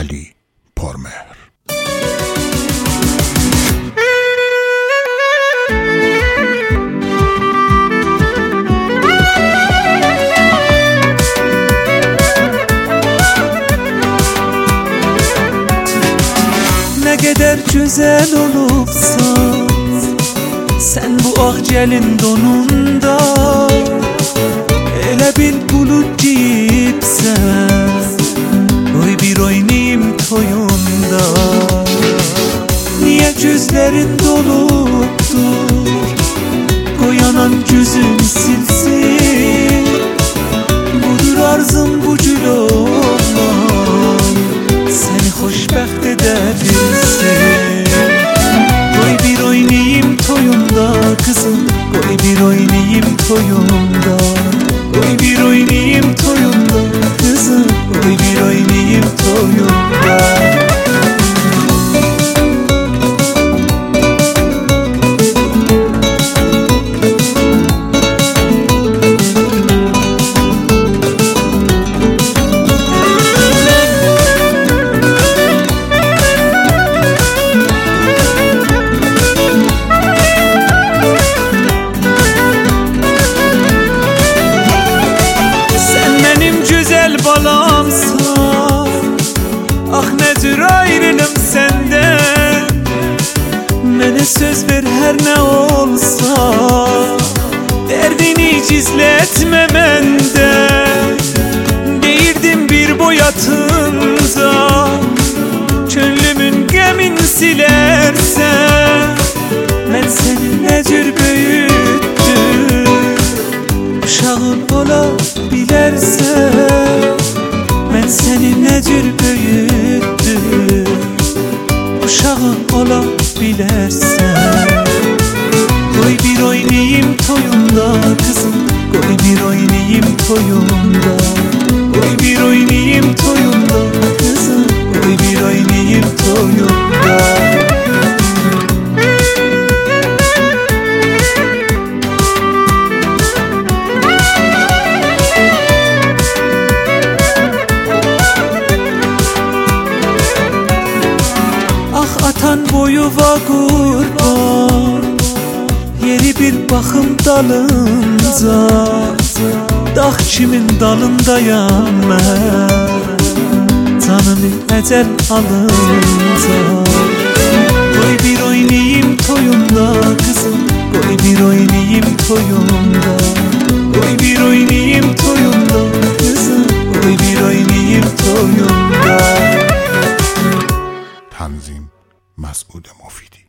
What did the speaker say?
Ali Pormehr. Ne kadar güzel olubsan sen bu ağ gəlin donunda, elə bil bulut giyibsən, qoy bir oynayım toyunda. Niye gözlerin dolubdur, qoy anam gözün silsin, budur arzum bu gül olan, seni xoşbəxt edebilsin. Qoy bir oynayım toyunda kızım, qoy bir oynayım toyunda, qoy bir oynayım toyunda kızım, qoy bir oynayım toyunda. Balamsan, ah ne tür ayrılım senden. Mənə söz ver her ne olsa, derdini gizletme məndən. Deyirdim bir boyatınca, könlümün qəmin silərsən. Mən səni nə cür böyütdüm, uşağın ola bilərsən. Ben seni ne cür büyüttüm, uşağın ola bilərsən. Qoy bir oynayım toyunda kızım, qoy bir oynayım toyunda, qoy bir oynayım toyunda kızım, qoy bir oynayım toyunda. Atan boyuva qurban, yeri bir baxım dalınca, dağ kimin dalındayam mən, canımı əcəl alınca. Qoy bir oynayım toyunda kızım, qoy bir oynayım toyunda, qoy bir oynayım toyunda kızım, qoy bir oynayım toyunda. Tanzim Mas'ud Mufidi.